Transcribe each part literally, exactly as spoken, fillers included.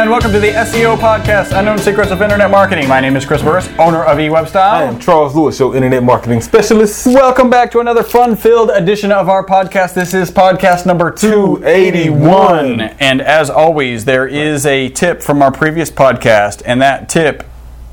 and welcome to the S E O Podcast, Unknown Secrets of Internet Marketing. My name is Chris Burris, owner of eWebStyle. I am Charles Lewis, your Internet Marketing Specialist. Welcome back to another fun-filled edition of our podcast. This is podcast number two eighty-one. And as always, there is a tip from our previous podcast, and that tip...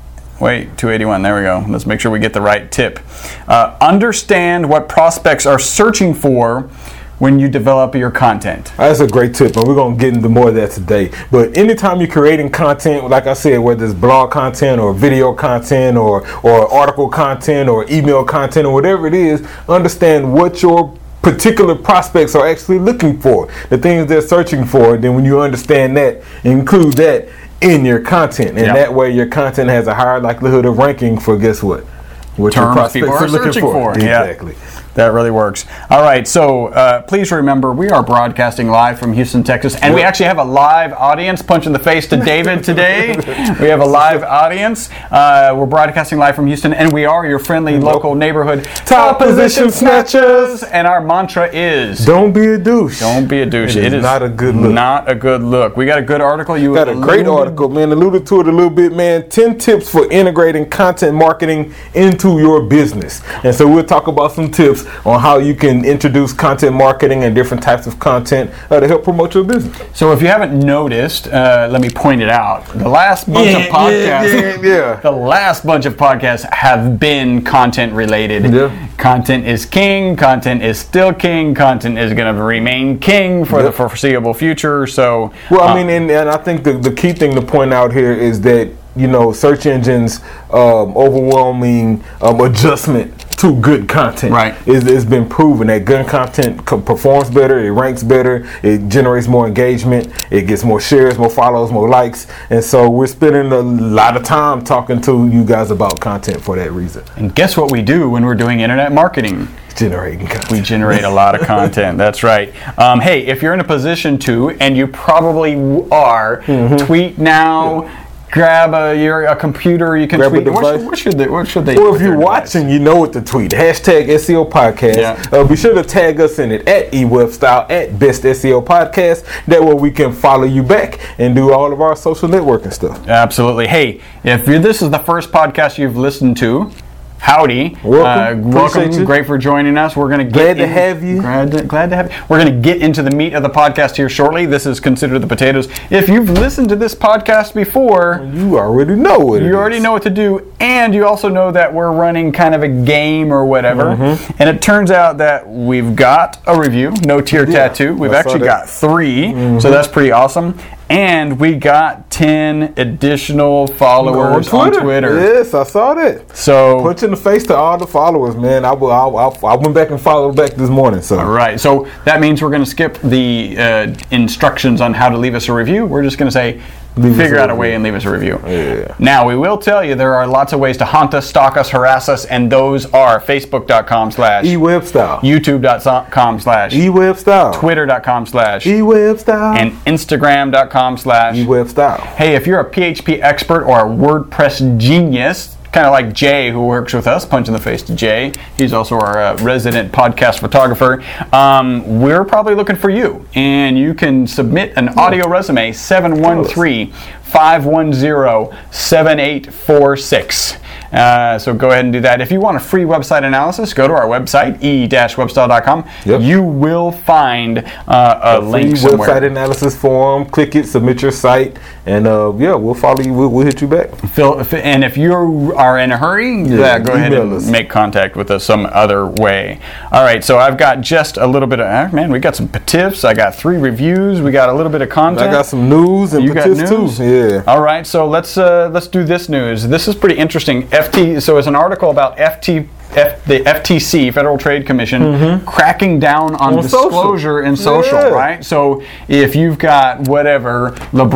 Wait, two eighty-one, there we go. Let's make sure we get the right tip. Uh, understand what prospects are searching for when you develop your content. That's a great tip, and we're going to get into more of that today. But anytime you're creating content, like I said, whether it's blog content or video content or, or article content or email content or whatever it is, understand what your particular prospects are actually looking for, the things they're searching for. Then when you understand that, include that in your content, and yep. that way your content has a higher likelihood of ranking for, guess what? What terms your prospects people are, are looking searching for. for. Exactly. Yeah. That really works. All right, so uh, please remember, we are broadcasting live from Houston, Texas, and yep. we actually have a live audience. Punch in the face to David today. We have a live audience. Uh, we're broadcasting live from Houston, and we are your friendly local neighborhood top position snatchers. And our mantra is... Don't be a douche. Don't be a douche. It is, it is not a good look. Not a good look. We got a good article. You got a great article, man. Alluded to it a little bit, man. ten tips for integrating content marketing into your business. And so we'll talk about some tips on how you can introduce content marketing and different types of content uh, to help promote your business. So if you haven't noticed, uh, let me point it out. The last bunch yeah, of podcasts, yeah, yeah, yeah. the last bunch of podcasts have been content related. Yeah. Content is king. Content is still king. Content is going to remain king for yep. the foreseeable future. So, well, I uh, mean, and, and I think the, the key thing to point out here is that, you know, search engines um, overwhelming um, adjustment to good content right. is it's been proven that good content co- performs better, it ranks better, it generates more engagement, it gets more shares, more follows, more likes, and so we're spending a lot of time talking to you guys about content for that reason. And guess what we do when we're doing internet marketing? Generating content. We generate a lot of content. That's right. Um, hey, if you're in a position to, and you probably are, mm-hmm. tweet now. Yeah. Grab a your a computer. You can Grab tweet. A device. What should, what should they? What should they? Well, do if you're watching, device? You know what to tweet. Hashtag S E O Podcast. Yeah. Uh, be sure to tag us in it at eWebStyle at Best S E O Podcast. That way we can follow you back and do all of our social networking stuff. Absolutely. Hey, if you're, this is the first podcast you've listened to, howdy. Welcome. Uh, welcome. Great for joining us. We're going to glad get to in, have you. Glad to, glad to have you. We're going to get into the meat of the podcast here shortly. This is Consider the Potatoes. If you've listened to this podcast before, you already know what it you already is. know what to do, and you also know that we're running kind of a game or whatever. Mm-hmm. And it turns out that we've got a review, No Tear yeah, Tattoo. We've actually got three, mm-hmm. so that's pretty awesome. And we got ten additional followers on Twitter. on Twitter. Yes, I saw that. So punch in the face to all the followers, man. I, I, I, I went back and followed back this morning. So all right. So that means we're going to skip the uh, instructions on how to leave us a review. We're just going to say, leave figure out a way and leave us a review. Yeah. Now, we will tell you there are lots of ways to haunt us, stalk us, harass us, and those are Facebook.com slash eWebStyle, YouTube.com slash eWebStyle, Twitter.com slash eWebStyle, and Instagram.com slash eWebStyle. Hey, if you're a P H P expert or a WordPress genius, kind of like Jay, who works with us, punch in the face to Jay. He's also our uh, resident podcast photographer. Um, we're probably looking for you, and you can submit an audio resume, seven one three, five one zero, seven eight four six. Uh, so go ahead and do that. If you want a free website analysis, go to our website, e dash webstyle dot com. Yep. You will find uh, a, a link free somewhere. Website analysis form. Click it, submit your site, and uh, yeah, we'll follow you. We'll, we'll hit you back. Phil, and if you are in a hurry, yeah, yeah, go ahead and us. make contact with us some other way. All right, so I've got just a little bit of, uh, man, we got some tips. I got three reviews. We got a little bit of content. I got some news and you got news too. Yeah. All right, so let's uh, let's do this news. This is pretty interesting. F T. So it's an article about F T. F, the F T C, Federal Trade Commission, mm-hmm. cracking down on, on disclosure in social, yeah. right? So if you've got whatever,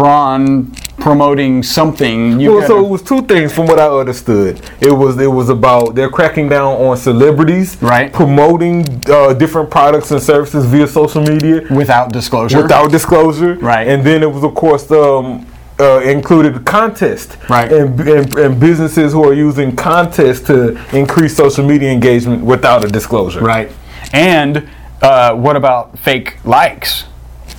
LeBron promoting something, you well, so it was two things from what I understood. It was it was about they're cracking down on celebrities, right? Promoting uh, different products and services via social media without disclosure, without disclosure, right? And then it was of course um, uh, included contest, right? And, and and businesses who are using contests to increase social media engagement without a disclosure, right? And uh, what about fake likes?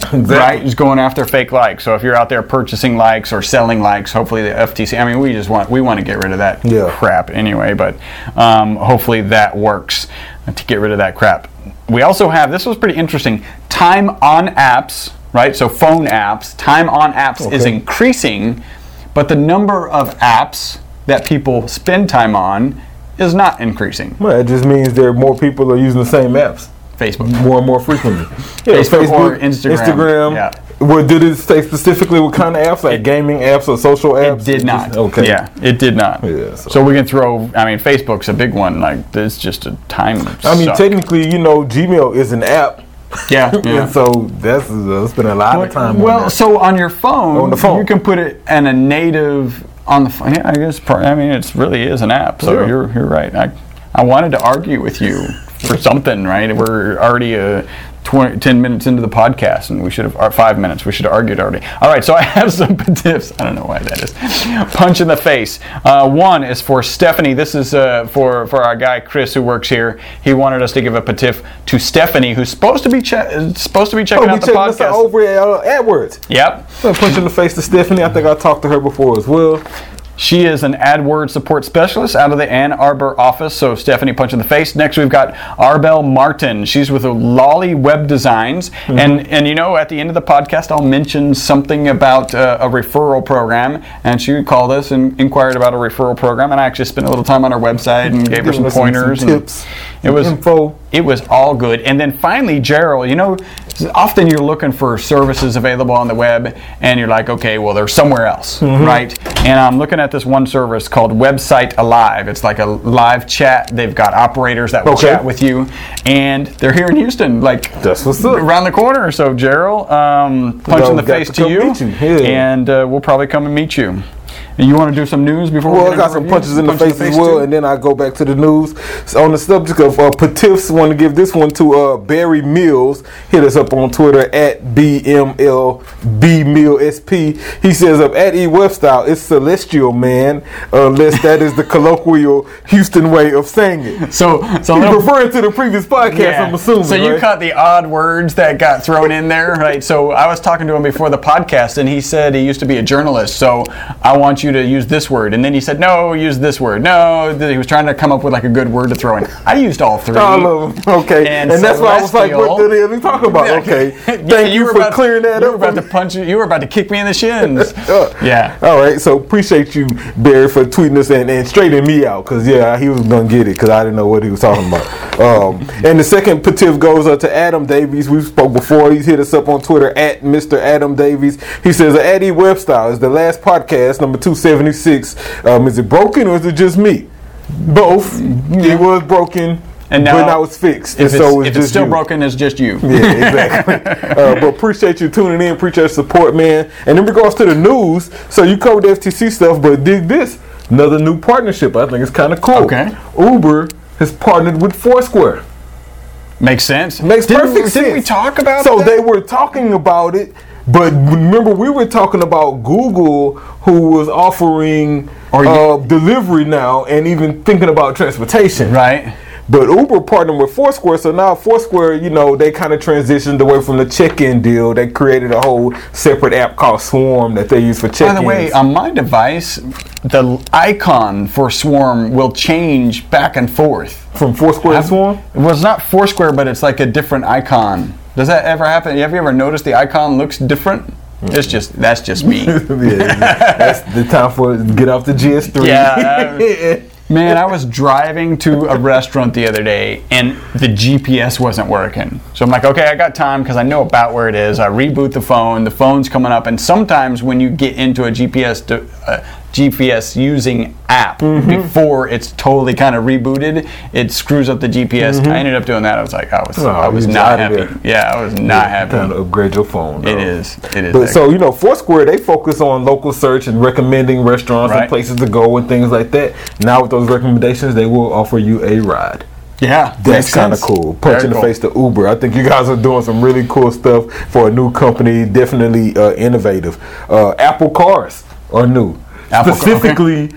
Exactly. Right? It's going after fake likes. So if you're out there purchasing likes or selling likes, hopefully the F T C, I mean, we just want, we want to get rid of that Yeah. crap anyway, but um, hopefully that works to get rid of that crap. We also have, this was pretty interesting, time on apps, right? So phone apps, time on apps Okay. is increasing, but the number of apps that people spend time on is not increasing. Well, it just means there are more people are using the same apps Facebook. more and more frequently. Yeah, Facebook or Instagram. Instagram. Yeah. Well, did it say specifically what kind of apps, like It- gaming apps or social apps? It did not. Just- okay. Yeah, it did not. Yeah, so. so- we can throw, I mean, Facebook's a big one. Like, it's just a time I mean, suck. technically, you know, Gmail is an app. Yeah, yeah. And so that's uh, spent a lot of time well, on that. so on your phone, On the phone. you can put it in a native on the phone. Yeah, I guess. pro- I mean, it really is an app. So Yeah. you're you're right. I I wanted to argue with you for something, right? We're already uh, twenty, ten minutes into the podcast, and we should have, or five minutes. We should have argued already. All right, so I have some tips. I don't know why that is. Punch in the face. Uh, one is for Stephanie. This is uh, for for our guy Chris who works here. He wanted us to give a petiff to Stephanie, who's supposed to be che- supposed to be checking Oh, out we the checking us podcast. out over at uh, AdWords. Yep. So punch in the face to Stephanie. I think I talked to her before as well. She is an AdWords support specialist out of the Ann Arbor office, so Stephanie punch in the face. Next, we've got Arbel Martin. She's with Lolly Web Designs. Mm-hmm. And, and, you know, at the end of the podcast, I'll mention something about uh, a referral program. And she called us and inquired about a referral program. And I actually spent a little time on her website and gave her some Giving us some- pointers. some and tips, It was, info. it was all good. And then finally, Gerald, you know, often you're looking for services available on the web, and you're like, okay, well, they're somewhere else, Mm-hmm. right? And I'm looking at this one service called Website Alive. It's like a live chat. They've got operators that will Okay. chat with you, and they're here in Houston, like That's what's up. around the corner. So, Gerald, um, punch So in the got face to to come you, meet you. Yeah. and uh, we'll probably come and meet you. And you want to do some news before we Well, get I got into some reviews? punches in the Punch face as well, too? and then I go back to the news. So on the subject of uh, petiffs, want to give this one to uh, Barry Mills. Hit us up on Twitter at B M L B Mill S P. He says up at E Webstyle, it's celestial, man, unless that is the colloquial Houston way of saying it. So, so He's little- referring to the previous podcast, Yeah. I'm assuming. So you right? caught the odd words that got thrown in there, right? So I was talking to him before the podcast, and he said he used to be a journalist. So I want you to use this word, and then he said, "No, use this word." No, th- he was trying to come up with like a good word to throw in. I used all three. All of them. Okay. And And, that's why I was like, celestial. what the hell are you talking about? Okay. Yeah, Thank you, were for about- clearing that you up. were about for to me. punch. You were about to kick me in the shins. Uh, Yeah. All right. So appreciate you, Barry, for tweeting us and, and straightening me out, because yeah, he was gonna get it because I didn't know what he was talking about. Um, and the second petiff goes up to Adam Davies. We spoke before. He's hit us up on Twitter at Mister Adam Davies. He says, "At E Webstyle is the last podcast, number two seventy six. Um, is it broken or is it just me? Both. It was broken." And now- but now it's fixed. If, and so it's, it's if just it's still you. broken, it's just you. Yeah, exactly. uh, but appreciate you tuning in. Appreciate your support, man. And in regards to the news, so you covered the F T C stuff, but dig this. Another new partnership. I think it's kind of cool. Okay. Uber has partnered with Foursquare. Makes sense. Makes Didn't- perfect sense. Didn't we talk about So that? they were talking about it, but remember we were talking about Google, who was offering Or you- uh, delivery now and even thinking about transportation. Right. But Uber partnered with Foursquare, so now Foursquare, you know, they kind of transitioned away from the check-in deal. They created a whole separate app called Swarm that they use for check-ins. By the way, on my device, the icon for Swarm will change back and forth. from Foursquare to Swarm? Well, it's not Foursquare, but it's like a different icon. Does that ever happen? Have you ever noticed the icon looks different? It's just that's just me. Yeah, that's the time for get off the G S three. Yeah, Man, I was driving to a restaurant the other day and the G P S wasn't working. So I'm like, okay, I got time because I know about where it is. I reboot the phone, the phone's coming up, and sometimes when you get into a G P S to, uh, G P S using app Mm-hmm. before it's totally kind of rebooted, it screws up the G P S. Mm-hmm. I ended up doing that. I was like, I was, Oh, I was you not out of happy. there. Yeah, I was not happy. Time to upgrade your phone. It though. is. It is. But so you know, Foursquare, they focus on local search and recommending restaurants Right. and places to go and things like that. Now with those recommendations, they will offer you a ride. yeah, That's makes kind of sense. cool. Punch Very in the cool. face to Uber. I think you guys are doing some really cool stuff for a new company. Definitely uh, innovative. Uh, Apple cars are new. Apple car- Specifically,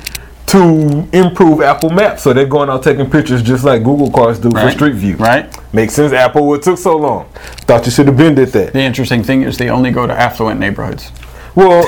to improve Apple Maps. So they're going out taking pictures just like Google cars do right. for Street View. Right. Makes sense. Apple, what took so long? Thought you should have been did that. The interesting thing is they only go to affluent neighborhoods. Well,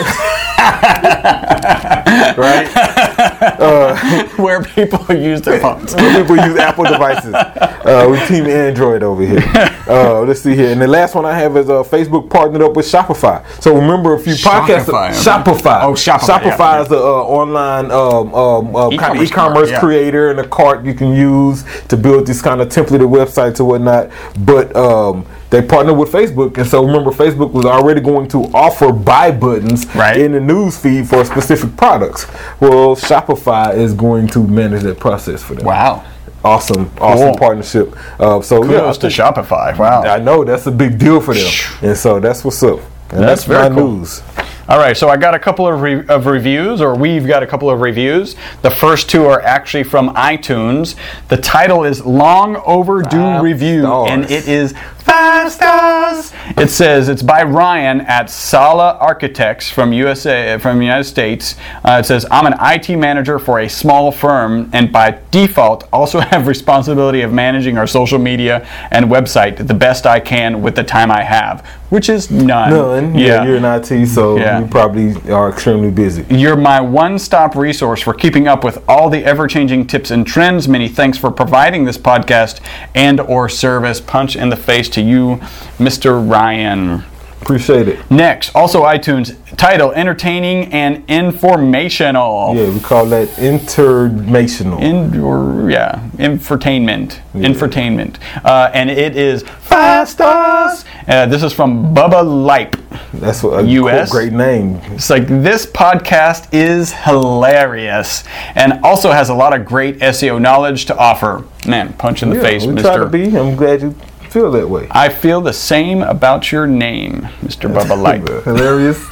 right? Uh, where people use their phones. Where people use Apple devices. Uh, we team Android over here. Uh, let's see here. And the last one I have is uh, Facebook partnered up with Shopify. So remember a few podcasts. Shopify. Shopify. Oh, Shopify. Shopify yeah, is the uh, online um, um, uh, kind of e-commerce yeah. creator and a cart you can use to build these kind of templated websites or whatnot. But um, they partnered with Facebook, and so remember, Facebook was already going to offer buy buttons right. in the news feed for specific products. Well, Shopify is going to manage that process for them. Wow. Awesome, awesome cool. partnership. Uh, so kudos yeah, to Shopify. Wow. I know that's a big deal for them, and so that's what's up. And that's that's, very my cool. news. All right, so I got a couple of, re- of reviews, or we've got a couple of reviews. The first two are actually from iTunes. The title is Long Overdue Five Review, stars. and it is five stars. It says it's by Ryan at Sala Architects from U S A, from the United States. Uh, it says, I'm an I T manager for a small firm, and by default also have responsibility of managing our social media and website the best I can with the time I have, which is none. None. Yeah, yeah, you're in I T, so Yeah. you probably are extremely busy. You're my one-stop resource for keeping up with all the ever-changing tips and trends. Many thanks for providing this podcast and or service. Punch in the face to you, Mister Ryan. Appreciate it. Next, also iTunes, title, entertaining and informational. Yeah, we call that intermational. In, or, yeah, infotainment. Yeah. Infotainment. Uh, and it is five stars. Uh, this is from Bubba Lipe. That's what a U S cool, great name. It's like, this podcast is hilarious and also has a lot of great S E O knowledge to offer. Man, punch in the Yeah, face, we Mister try to be. I'm glad you feel that way. I feel the same about your name, Mister Bubba Light. Hilarious.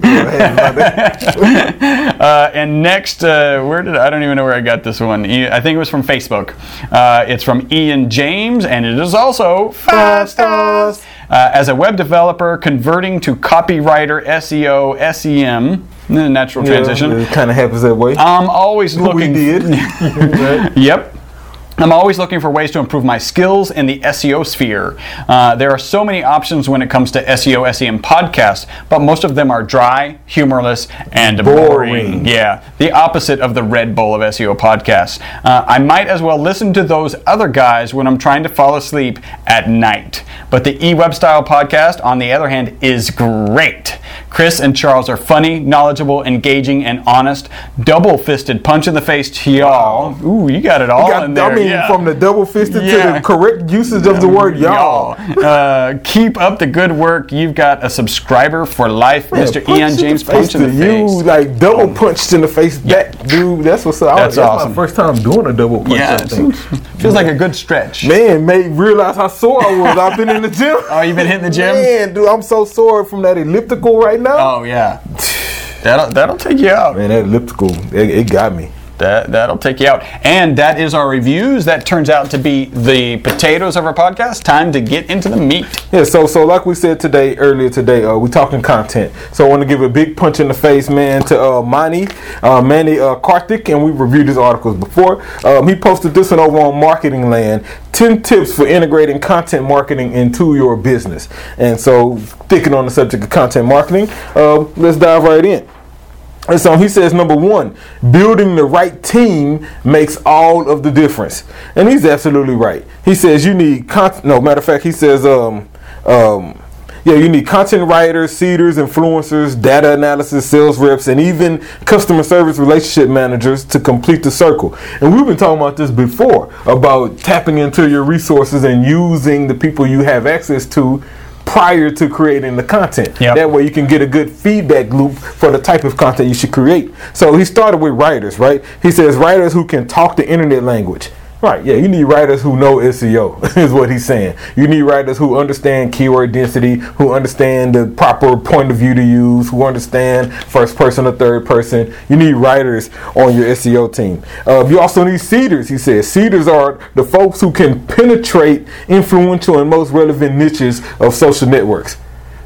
uh, and next, uh, where did I don't even know where I got this one. I think it was from Facebook. Uh, it's from Ian James, and it is also five stars. Uh, as a web developer, converting to copywriter, S E O, S E M, natural transition. Yeah, it kind of happens that way. I'm always looking. We did. Right. Yep. I'm always looking for ways to improve my skills in the S E O sphere. Uh, there are so many options when it comes to S E O, S E M podcasts, but most of them are dry, humorless, and boring. Boring. Yeah, the opposite of the Red Bull of S E O podcasts. Uh, I might as well listen to those other guys when I'm trying to fall asleep at night. But the eWebStyle podcast, on the other hand, is great. Chris and Charles are funny, knowledgeable, engaging, and honest. Double-fisted punch in the face to y'all. Ooh, you got it all got, in there. I mean, yeah. from the double-fisted Yeah. to the correct usage of the word y'all. y'all. Uh, keep up the good work. You've got a subscriber for life, Man, Mister punch Ian in James. the face Punch in the to face. you, like double punched in the face back, dude. That's what's up. That's That's awesome. my first time doing a double punch. Yeah, I think. feels like a good stretch. Man, made realize how sore I was. I've been in the gym. Oh, you've been hitting the gym? Man, dude, I'm so sore from that elliptical right now. Oh yeah, that'll that'll take you out. Man, that elliptical, it, it got me. That that'll take you out. And that is our reviews. That turns out to be the potatoes of our podcast. Time to get into the meat. Yeah, so so like we said today, earlier today, uh, we talking content. So I want to give a big punch in the face, man, to uh, Mani, uh, Manny uh, Karthik, and we reviewed his articles before. Um, he posted this one over on Marketing Land, ten tips for integrating content marketing into your business. And so, sticking on the subject of content marketing, uh, let's dive right in. And so he says, number one, building the right team makes all of the difference. And he's absolutely right. He says you need, con- no, matter of fact, he says, um, um, yeah, you need content writers, seeders, influencers, data analysis, sales reps, and even customer service relationship managers to complete the circle. And we've been talking about this before, about tapping into your resources and using the people you have access to prior to creating the content. Yep. That way you can get a good feedback loop for the type of content you should create. So he started with writers, right? He says writers who can talk the internet language. Right, yeah, you need writers who know S E O, is what he's saying. You need writers who understand keyword density, who understand the proper point of view to use, who understand first person or third person. You need writers on your S E O team. Uh, you also need seeders, he says. Seeders are the folks who can penetrate influential and most relevant niches of social networks.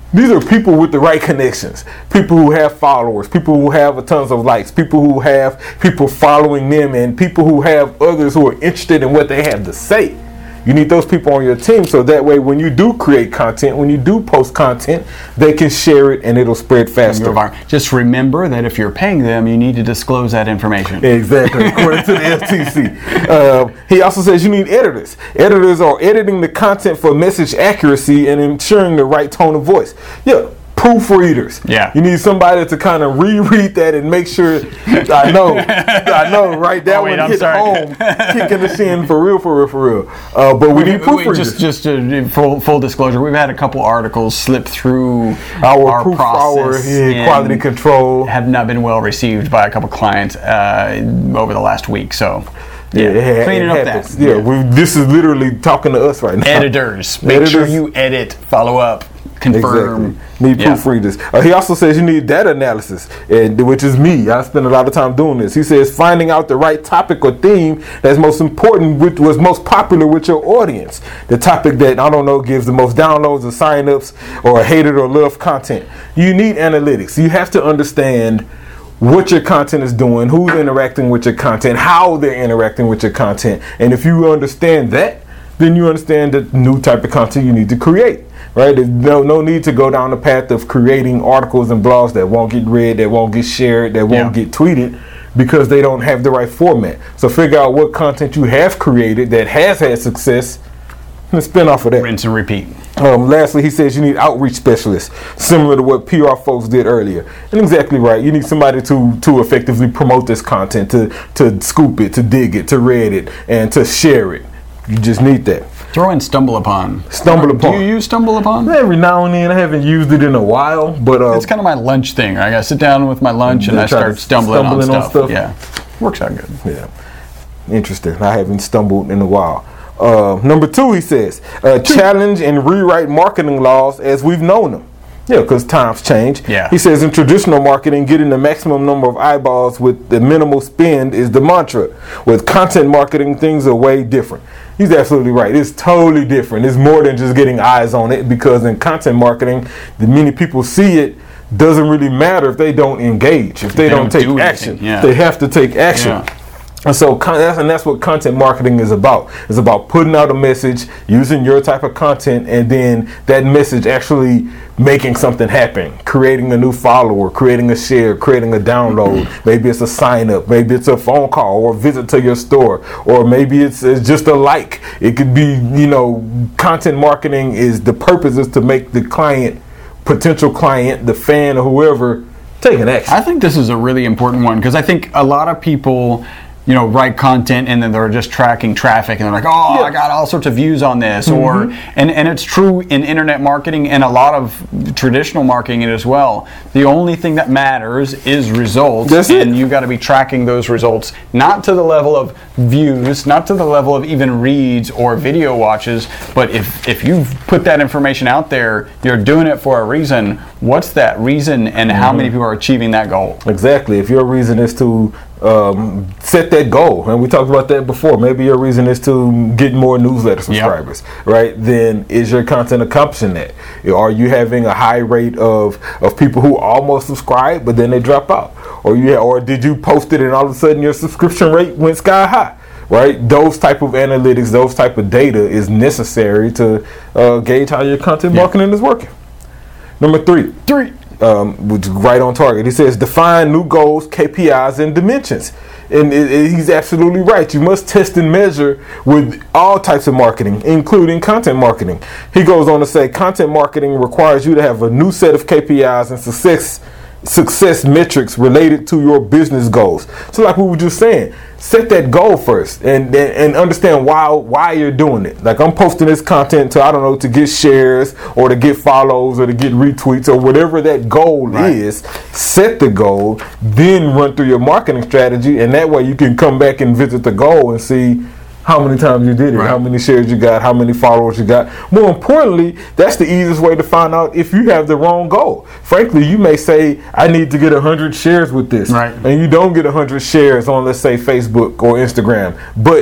These are people with the right connections, people who have followers, people who have tons of likes, people who have people following them, and people who have others who are interested in what they have to say. You need those people on your team so that way when you do create content, when you do post content, they can share it and it'll spread faster. Just remember that if you're paying them, you need to disclose that information. Exactly, according to the F T C. Uh, he also says you need editors. Editors are editing the content for message accuracy and ensuring the right tone of voice. Yeah. Proofreaders. Yeah. You need somebody to kind of reread that and make sure. I know. I know, right? That oh, wait, one I'm hit sorry. home, kicking the shin for real, for real, for real. Uh, but we need proofreaders. Just, just uh, full, full disclosure, we've had a couple articles slip through our, our proof, process. Our yeah, quality control have not been well received by a couple clients uh, over the last week. So. Yeah, Yeah, it, cleaning it up happens. that. Yeah, Yeah. We, this is literally talking to us right now. Editors, make Editors. sure you edit, follow up, confirm. Exactly. Need Yeah. proofreaders. Uh, he also says you need data analysis, and which is me. I spend a lot of time doing this. He says finding out the right topic or theme that's most important, which was most popular with your audience. The topic that, I don't know, gives the most downloads or signups or hated or loved content. You need analytics. You have to understand what your content is doing, who's interacting with your content, how they're interacting with your content. And if you understand that, then you understand the new type of content you need to create, right? There's no, no need to go down the path of creating articles and blogs that won't get read, that won't get shared, that won't Yeah. get tweeted because they don't have the right format. So figure out what content you have created that has had success and spin off of that. Rinse and repeat. Um, lastly, he says you need outreach specialists, similar to what P R folks did earlier. And exactly right. You need somebody to to effectively promote this content, to to scoop it, to dig it, to read it, and to share it. You just need that. Throw in StumbleUpon. StumbleUpon. Do you use StumbleUpon? Every now and then, I haven't used it in a while, but uh, It's kind of my lunch thing. Right? I gotta sit down with my lunch and I try start to stumbling, stumbling on, on stuff. stuff. Yeah, works out good. yeah, interesting. I haven't stumbled in a while. Uh, number two, he says, uh, challenge and rewrite marketing laws as we've known them. Yeah, because times change. Yeah. He says in traditional marketing, getting the maximum number of eyeballs with the minimal spend is the mantra. With content marketing, things are way different. He's absolutely right. It's totally different. It's more than just getting eyes on it, because in content marketing, the many people see it doesn't really matter if they don't engage, if they, they don't, don't take do action. anything, yeah. They have to take action. Yeah. And so, con- that's, and that's what content marketing is about. It's about putting out a message, using your type of content, and then that message actually making something happen, creating a new follower, creating a share, creating a download. Maybe it's a sign up, maybe it's a phone call or a visit to your store, or maybe it's, it's just a like. It could be, you know, content marketing is the purpose is to make the client, potential client, the fan or whoever, take an action. I think this is a really important one because I think a lot of people, you know, write content and then they're just tracking traffic and they're like, oh, Yeah. I got all sorts of views on this. Mm-hmm. Or and, and it's true in internet marketing and a lot of traditional marketing as well. The only thing that matters is results. That's it. And you got to be tracking those results, not to the level of views, not to the level of even reads or video watches, but if, if you've put that information out there, you're doing it for a reason. What's that reason and how many people are achieving that goal? Exactly. If your reason is to um, set that goal, and we talked about that before, maybe your reason is to get more newsletter subscribers, right? Then is your content accomplishing that? Are you having a high rate of, of people who almost subscribe but then they drop out? Or you or did you post it and all of a sudden your subscription rate went sky high? Right? Those type of analytics, those type of data is necessary to uh, gauge how your content Yeah. marketing is working. Number three. Three. Um, which is right on target. He says define new goals, K P Is, and dimensions. And it, it, he's absolutely right. You must test and measure with all types of marketing, including content marketing. He goes on to say content marketing requires you to have a new set of K P Is and success success metrics related to your business goals. So like we were just saying, set that goal first and and, and understand why why you're doing it. Like I'm posting this content to, I don't know, to get shares or to get follows or to get retweets or whatever that goal Right. is. Set the goal, then run through your marketing strategy, and that way you can come back and visit the goal and see how many times you did it, Right. how many shares you got, how many followers you got. More importantly, that's the easiest way to find out if you have the wrong goal. Frankly, you may say, I need to get one hundred shares with this. Right. And you don't get one hundred shares on, let's say, Facebook or Instagram. But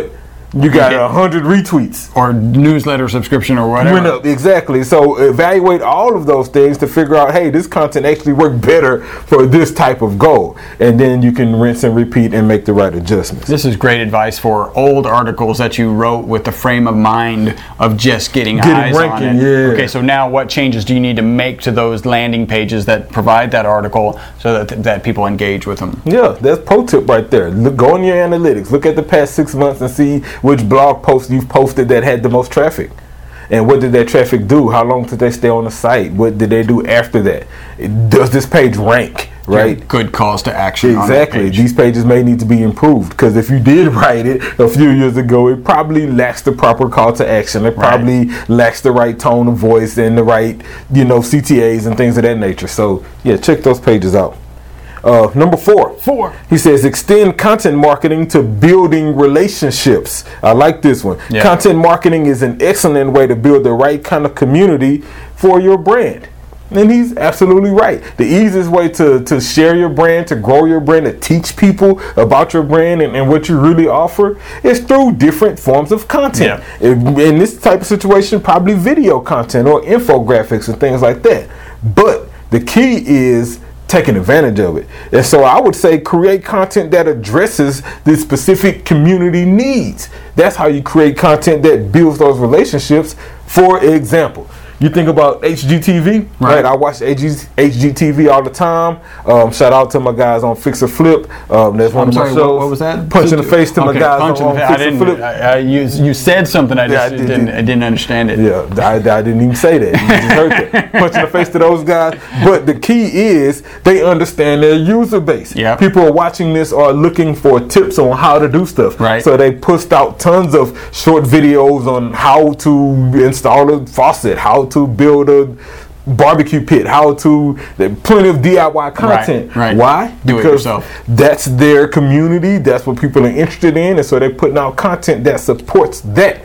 you got Okay. a hundred retweets. Or newsletter subscription or whatever. Went up, exactly. So evaluate all of those things to figure out, hey, this content actually worked better for this type of goal. And then you can rinse and repeat and make the right adjustments. This is great advice for old articles that you wrote with the frame of mind of just getting, Getting eyes ranking, on it. yeah. Okay, so now what changes do you need to make to those landing pages that provide that article so that that people engage with them? Yeah, that's pro tip right there. Look, go in your analytics. Look at the past six months and see which blog posts you've posted that had the most traffic. And what did that traffic do? How long did they stay on the site? What did they do after that? Does this page rank? Right? Good calls to action. Exactly. On that page. These pages may need to be improved because if you did write it a few years ago, it probably lacks the proper call to action. It probably right. lacks the right tone of voice and the right, you know, C T As and things of that nature. So, yeah, check those pages out. Uh, number four. Four. He says extend content marketing to building relationships. I like this one. Yeah. Content marketing is an excellent way to build the right kind of community for your brand. And he's absolutely right. The easiest way to, to share your brand, to grow your brand, to teach people about your brand and, and what you really offer is through different forms of content. Yeah. In, in this type of situation, probably video content or infographics and things like that. But the key is taking advantage of it. And so I would say create content that addresses the specific community needs. That's how you create content that builds those relationships. For example, you think about H G T V, right? right? I watch H G T V all the time. Um, shout out to my guys on Fix or Flip. Um, that's one I'm of sorry, my shows. What, what was that? Punch in the face to okay, my guys on, on Fix or Flip. I, I, you, you said something. I just yeah, I did, didn't, I didn't understand it. Yeah, I, I didn't even say that. You just heard that. Punch in the face to those guys. But the key is they understand their user base. Yep. People are watching this are looking for tips on how to do stuff. Right. So they pushed out tons of short videos on how to install a faucet, how to build a barbecue pit, how to plenty of D I Y content. Right, right. Why? Do because it yourself. That's their community. That's what people are interested in, and so they're putting out content that supports that.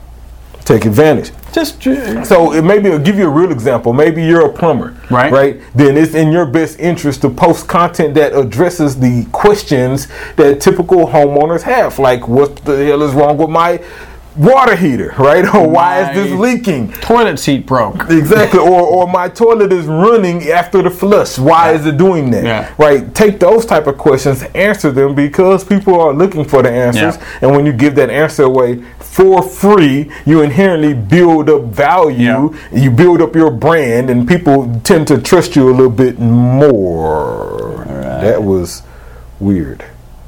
Take advantage. Just so it maybe I'll give you a real example. Maybe you're a plumber, right? Right. Then it's in your best interest to post content that addresses the questions that typical homeowners have, like what the hell is wrong with my water heater, right? Or why is this leaking? Toilet seat broke. Exactly. or or my toilet is running after the flush. Why yeah. is it doing that? Yeah. Right. Take those type of questions, answer them because people are looking for the answers. Yeah. And when you give that answer away for free, you inherently build up value. Yeah. You build up your brand, and people tend to trust you a little bit more. Right. That was weird.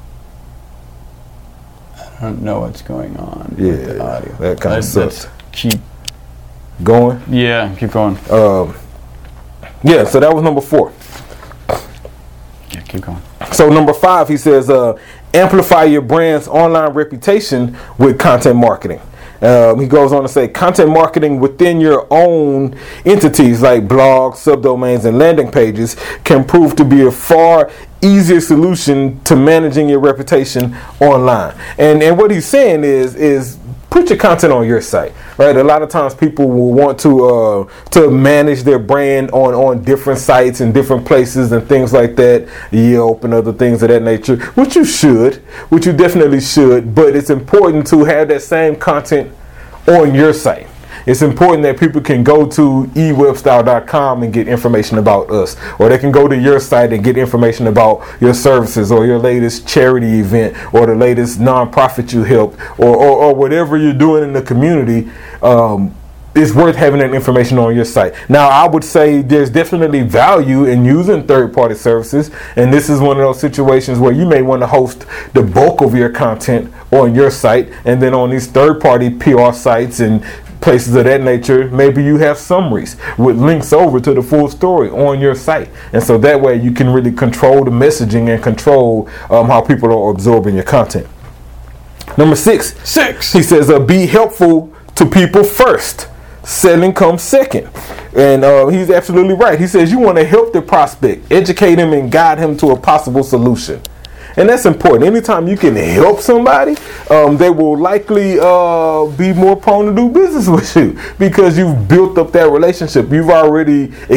I don't know what's going on yeah, with the audio. That kind of sucks. Keep going. Yeah, keep going. Um, yeah, so that was number four. Yeah, keep going. So number five, he says, uh, amplify your brand's online reputation with content marketing. Um, he goes on to say content marketing within your own entities like blogs, subdomains, and landing pages can prove to be a far easier solution to managing your reputation online. And and what he's saying is is put your content on your site, right? A lot of times people will want to uh, to manage their brand on, on different sites and different places and things like that, Yelp and other things of that nature, which you should, which you definitely should, but it's important to have that same content on your site. It's important that people can go to e webstyle dot com and get information about us, or they can go to your site and get information about your services or your latest charity event or the latest nonprofit you helped or, or, or whatever you're doing in the community. Um, it's worth having that information on your site. Now, I would say there's definitely value in using third-party services, and this is one of those situations where you may want to host the bulk of your content on your site, and then on these third-party P R sites and places of that nature, maybe you have summaries with links over to the full story on your site. And so that way you can really control the messaging and control um, how people are absorbing your content. Number six. Six. He says, uh, be helpful to people first. Selling comes second. And uh, he's absolutely right. He says you want to help the prospect, educate him and guide him to a possible solution. And that's important. Anytime you can help somebody, um, they will likely uh, be more prone to do business with you because you've built up that relationship. You've already ex-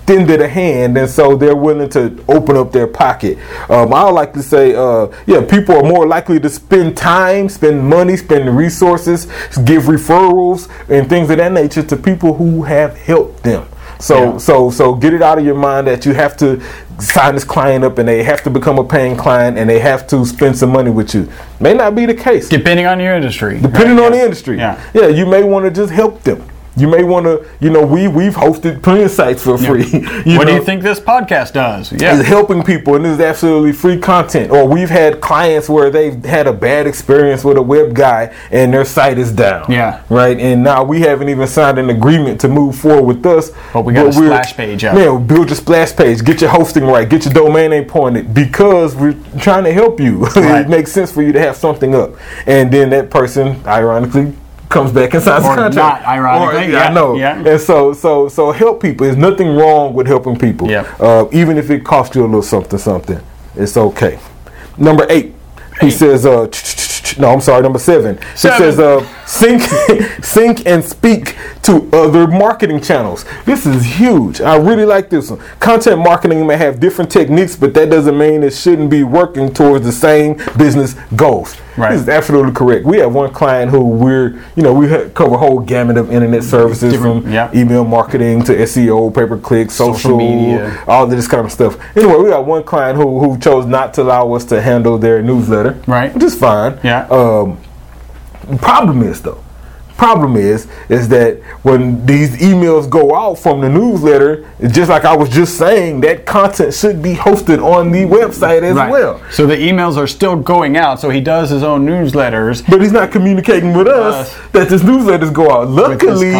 extended a hand, and so they're willing to open up their pocket. Um, I would like to say, uh, yeah, people are more likely to spend time, spend money, spend resources, give referrals and things of that nature to people who have helped them. So, yeah. so, so get it out of your mind that you have to sign this client up and they have to become a paying client and they have to spend some money with you. May not be the case. Depending on your industry. Depending right? on yeah. the industry. Yeah. Yeah, you may want to just help them. You may want to, you know, we, we've hosted plenty of sites for free. Yeah. you what know, do you think this podcast does? Yeah. It's helping people, and this is absolutely free content. Or we've had clients where they've had a bad experience with a web guy and their site is down. Yeah. Right? And now we haven't even signed an agreement to move forward with us. But we got but a splash page up. Man, build your splash page. Get your hosting right. Get your domain name pointed because we're trying to help you. Right. It makes sense for you to have something up. And then that person, ironically, comes back and signs or the contract. Not ironically, or, yeah, I know. Yeah. And so, so, so help people. There's nothing wrong with helping people. Yeah. Uh, even if it costs you a little something, something, it's okay. Number eight, he eight. says, uh, no, I'm sorry, number seven. seven. He says, uh, sync, sync and speak to other marketing channels. This is huge. I really like this one. Content marketing may have different techniques, but that doesn't mean it shouldn't be working towards the same business goals. Right. This is absolutely correct. We have one client who we're, you know, we cover a whole gamut of internet services Different, from yeah. email marketing to S E O, pay-per-click, social, Social media, all of this kind of stuff. Anyway, we got one client who who chose not to allow us to handle their newsletter, right? Which is fine. Yeah. Um, the problem is though. Problem is, is that when these emails go out from the newsletter, just like I was just saying, that content should be hosted on the website as right. well. So the emails are still going out. So he does his own newsletters, but he's not communicating with us uh, that this newsletters go out. Luckily,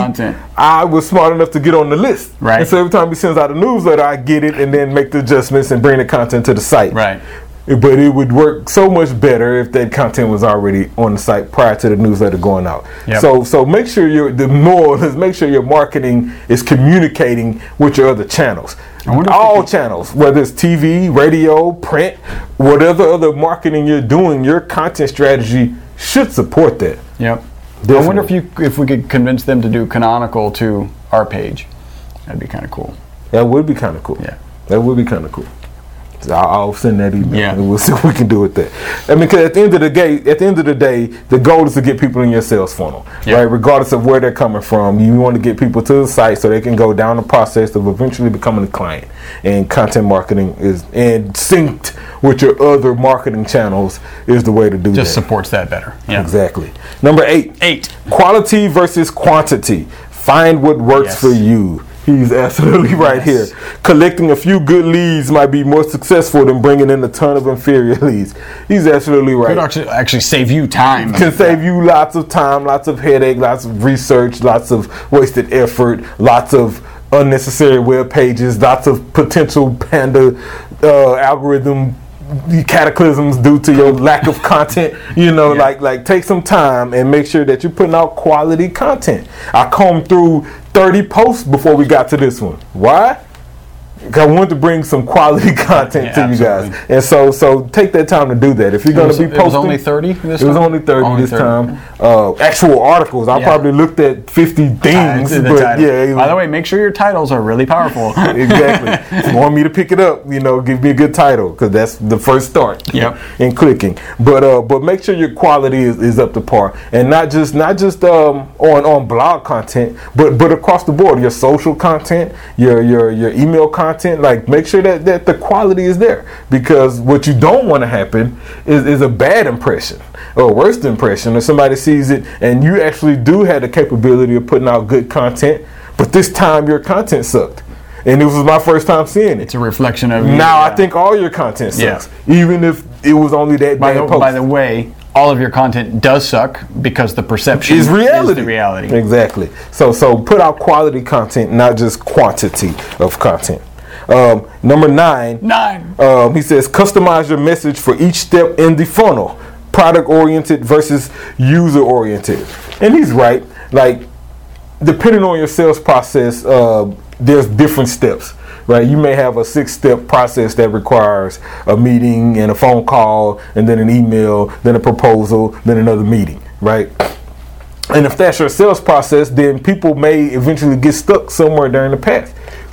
I was smart enough to get on the list, right? And so every time he sends out a newsletter, I get it and then make the adjustments and bring the content to the site, right? But it would work so much better if that content was already on the site prior to the newsletter going out. Yep. So, so make sure your the more is make sure your marketing is communicating with your other channels. All channels, whether it's T V, radio, print, whatever other marketing you're doing, your content strategy should support that. Yep. Definitely. I wonder if you if we could convince them to do canonical to our page. That'd be kind of cool. That would be kind of cool. Yeah. That would be kind of cool. So I'll, I'll send that email. Yeah. And we'll see what we can do with that. I mean, because at the end of the day, at the end of the day, the goal is to get people in your sales funnel, yeah. right? Regardless of where they're coming from, you want to get people to the site so they can go down the process of eventually becoming a client. And content marketing is and synced with your other marketing channels is the way to do Just that. Just supports that better. Yeah. Exactly. Number eight. Eight. Quality versus quantity. Find what works yes. for you. He's absolutely right yes. here. Collecting a few good leads might be more successful than bringing in a ton of inferior leads. He's absolutely right. Could actually, actually save you time. Can save you lots of time, lots of headache, lots of research, lots of wasted effort, lots of unnecessary web pages, lots of potential Panda uh, algorithm cataclysms due to your lack of content. You know, yeah. like like take some time and make sure that you're putting out quality content. I combed through thirty posts before we got to this one. Why? I wanted to bring some quality content yeah, to absolutely. you guys, and so so take that time to do that. If you're going to be posting, it was only thirty. This it was time? only thirty only this thirty. time. Uh, actual articles. I yeah. probably looked at fifty things, the but title. yeah. By the way, make sure your titles are really powerful. Exactly. If you want me to pick it up, you know, give me a good title because that's the first start. Yep. In clicking, but uh, but make sure your quality is, is up to par, and not just not just um on, on blog content, but but across the board. Your social content, your your your email content. Like make sure that, that the quality is there, because what you don't want to happen is, is a bad impression or a worst impression, or somebody sees it and you actually do have the capability of putting out good content, but this time your content sucked. And this was my first time seeing it. It's a reflection of you. Now yeah. I think all your content sucks, yeah. even if it was only that by bad the, post. By the way, all of your content does suck because the perception is reality. Is the reality. Exactly. So so put out quality content, not just quantity of content. Um, number nine. Nine. Um, he says customize your message for each step in the funnel. Product oriented versus user oriented. And he's right. Like depending on your sales process, uh, there's different steps. Right, you may have a six-step process that requires a meeting and a phone call, and then an email, then a proposal, then another meeting. Right, and if that's your sales process, then people may eventually get stuck somewhere during the path.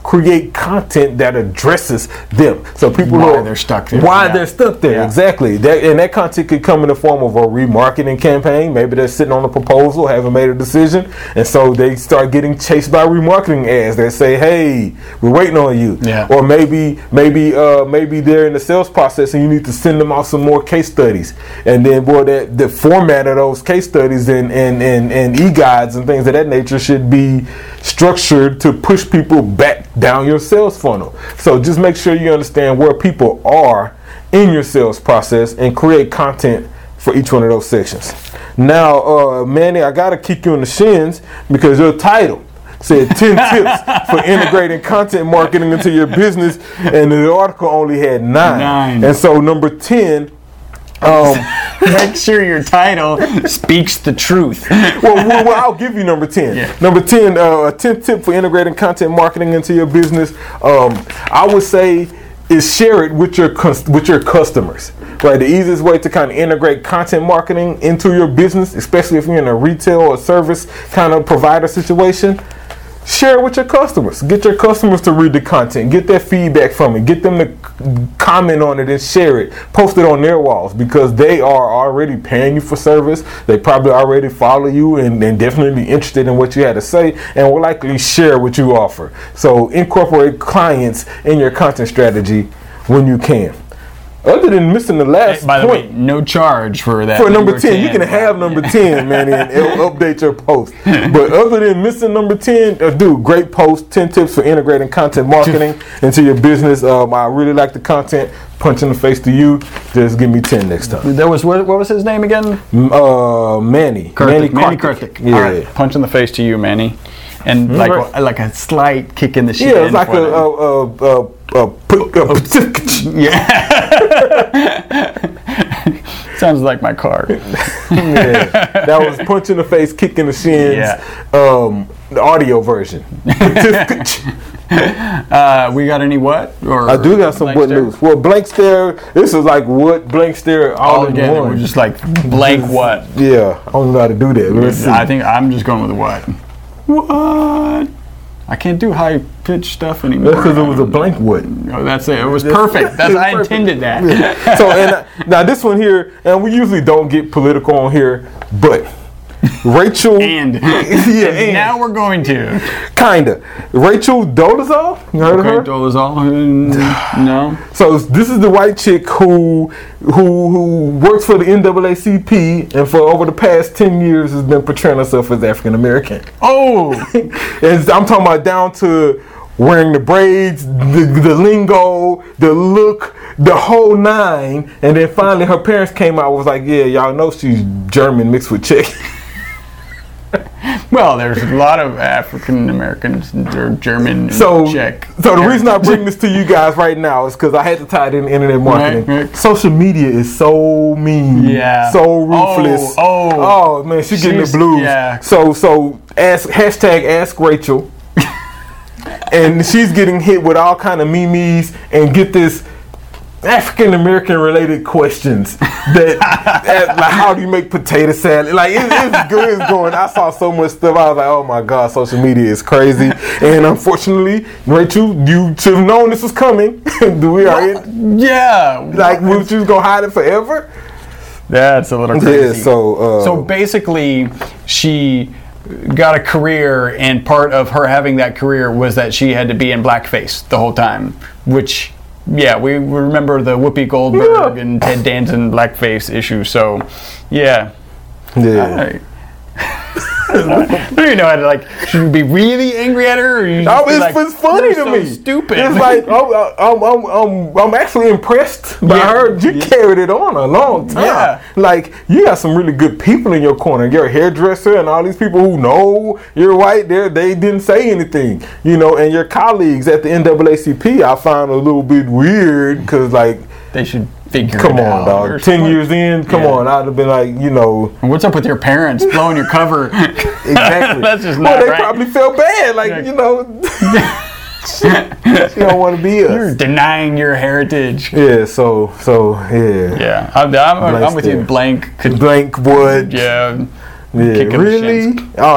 create content that addresses them. So people Why know they're stuck there. Why Yeah. they're stuck there. Yeah. Exactly. That, and that content could come in the form of a remarketing campaign. Maybe they're sitting on a proposal, haven't made a decision, and so they start getting chased by remarketing ads that say, "Hey, we're waiting on you." Yeah. Or maybe, maybe, uh, maybe they're in the sales process, and you need to send them out some more case studies. And then, boy, that the format of those case studies and and and, and e-guides and things of that nature should be structured to push people back down your sales funnel. So just make sure you understand where people are in your sales process and create content for each one of those sections. Now, uh, Manny, I gotta kick you in the shins because your title said ten tips for integrating content marketing into your business, and the article only had nine. Nine. And so number ten. Um, Make sure your title speaks the truth. well, well, well, I'll give you number ten. Yeah. Number ten, uh, a tenth tip for integrating content marketing into your business. Um, I would say is share it with your cus- with your customers. Right, the easiest way to kind of integrate content marketing into your business, especially if you're in a retail or service kind of provider situation. Share it with your customers. Get your customers to read the content. Get their feedback from it. Get them to c- comment on it and share it. Post it on their walls because they are already paying you for service. They probably already follow you and, and definitely interested in what you had to say and will likely share what you offer. So incorporate clients in your content strategy when you can. Other than missing the last Hey, by the point. way, no charge for that. For number ten, you can have number ten, man, and it'll update your post. But other than missing number ten, uh, dude, great post. ten tips for integrating content marketing into your business. Um, I really like the content. Punch in the face to you. Just give me ten next time. There was what, what was his name again? M- Uh, Manny. Karthik. Manny Karthik. Karthik. Yeah. All right, punch in the face to you, Manny, and like right. like a slight kick in the shin. Yeah, it's like a, for them. a, a, a, a, put- a Yeah. Sounds like my car. yeah, that was punch in the face, kick in the shins. Yeah. Um, the audio version. Uh, we got any what? Or I do got some blank what stare? news. Well, blank stare. This is like what blank stare all, All in together. one. We're just like blank what? Yeah, I don't know how to do that. Let's see. I think I'm just going with what. What? I can't do high pitched stuff anymore. That's because it was a blank what. Oh, that's it. It was perfect. That's I intended that. So and uh, now this one here, and we usually don't get political on here, but Rachel And yeah, and now we're going to. kinda Rachel Dolezal. You heard Okay, of her? Dolezal. Mm, No. So this is the white chick who who who works for the N double A C P and for over the past ten years has been portraying herself as African American. Oh, And I'm talking about down to wearing the braids, the, the lingo, the look, the whole nine. And then finally her parents came out and was like, yeah, y'all know she's German mixed with Czech. well, there's a lot of African Americans or German and So, Czech. so the reason I bring this to you guys right now is because I had to tie it in internet marketing. Right, right. Social media is so mean, Yeah. so ruthless. Oh, oh. oh man, she's getting the She's- blues. yeah. So, so ask hashtag Ask Rachel, and she's getting hit with all kind of memes and get this African American related questions that, that like how do you make potato salad? Like it, it's good. It's going. I saw so much stuff. I was like, oh my god, social media is crazy. And unfortunately, Rachel, you should have known this was coming. Do we are in, Yeah. like we was just gonna hide it forever? That's a little Yeah. crazy. So uh, So basically, she got a career, and part of her having that career was that she had to be in blackface the whole time, which, yeah, we remember the Whoopi Goldberg Yeah. and Ted Danson blackface issue. So, yeah. yeah. I don't even know how to, like, should you be really angry at her? Or you just Oh, be it's, like, it's funny "You're to so me. Stupid. It's like oh, I'm, I'm, I'm, I'm actually impressed by Yeah. her. You Yeah. carried it on a long time. Yeah. Like you got some really good people in your corner. Your hairdresser and all these people who know you're white. There, they didn't say anything. You know, and your colleagues at the N double A C P, I found a little bit weird because like. They should figure Come it on, out. or dog. Ten something. years in, come Yeah. on. I'd have been like, you know, What's up with your parents blowing your cover? exactly. That's just well, not they right. probably felt bad, like Yeah. you know, she don't want to be You're us. denying your heritage. Yeah. So, so yeah. Yeah, I'm, I'm, I'm Blank with you. stare. Blank could, Blank wood. yeah, Yeah. kick in the Really? shins. All that.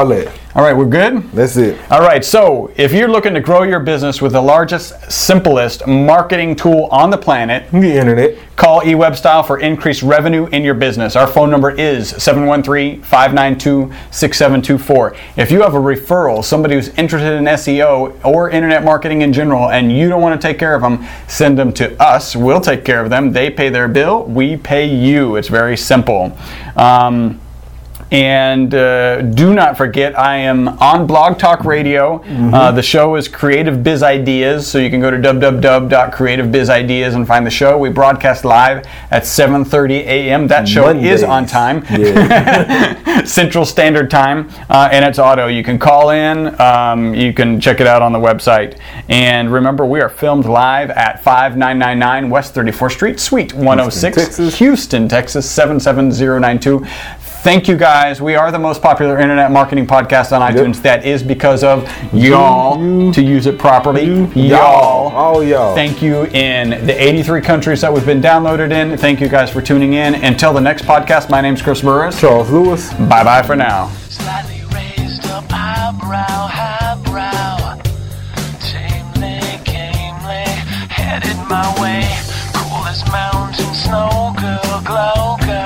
All right, we're good? That's it. All right, so if you're looking to grow your business with the largest, simplest marketing tool on the planet, The internet. call eWebStyle for increased revenue in your business. Our phone number is seven one three, five nine two, six seven two four. If you have a referral, somebody who's interested in S E O or internet marketing in general, and you don't want to take care of them, send them to us. We'll take care of them. They pay their bill. We pay you. It's very simple. Um, And uh, do not forget, I am on Blog Talk Radio. Mm-hmm. Uh, the show is Creative Biz Ideas, so you can go to w w w dot creative biz ideas and find the show. We broadcast live at seven thirty a.m. That show Mondays. Is on time, yeah. Central Standard Time, uh, and it's auto. You can call in. Um, you can check it out on the website. And remember, we are filmed live at five nine nine nine West thirty-fourth Street, Suite one oh six, Houston, Texas, Houston, Texas seven seven zero nine two. Thank you guys. We are the most popular internet marketing podcast on iTunes. Yep. That is because of y'all, you, to use it properly. You, y'all. All y'all. Thank you in the eighty-three countries that we've been downloaded in. Thank you guys for tuning in. Until the next podcast, my name's Chris Burris. Charles Lewis. Bye-bye for now. Slightly raised up eyebrow, highbrow. Tamely, gamely, headed my way. Cool as mountain snow, girl, glow, girl.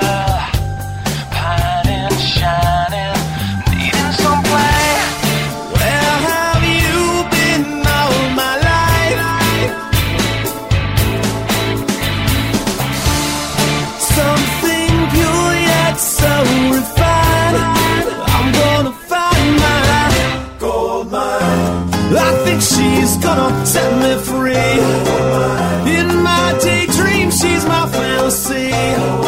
Shining, needing some play. Where have you been all my life? Something pure yet so refined. I'm gonna find my gold mine. I think she's gonna set me free. In my daydream, she's my fantasy.